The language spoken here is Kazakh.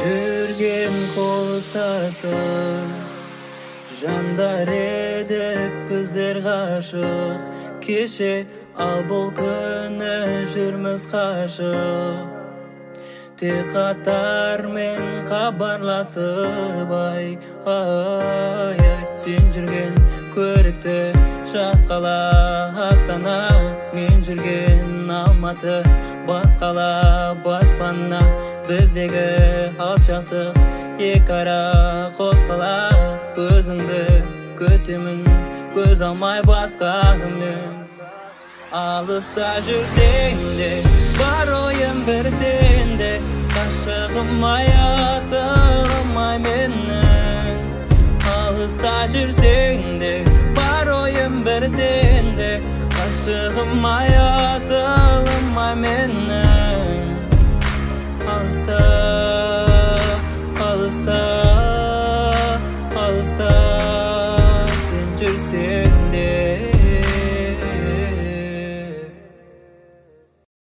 Жүрген қол ұстасып жандар едік біздер ғашық кеше, ал бұл күні жүрміз қашық. Тек қатармен хабарласып ай сен жүрген көрікті жас қала Астана, мен жүрген Алматы, бас қала баспана. Біздегі алшақтық екі ара қос қала. Өзіңді күтемін, көз алмай басқамен. Алыста жүрсең де бар ойым бір сенде, ғашығым ай асылым ай менің. Алыста жүрсең де бар ойым бір сенде, ғашығым ай асылым ай менің. Алыста, алыста, алыста сен жүрсең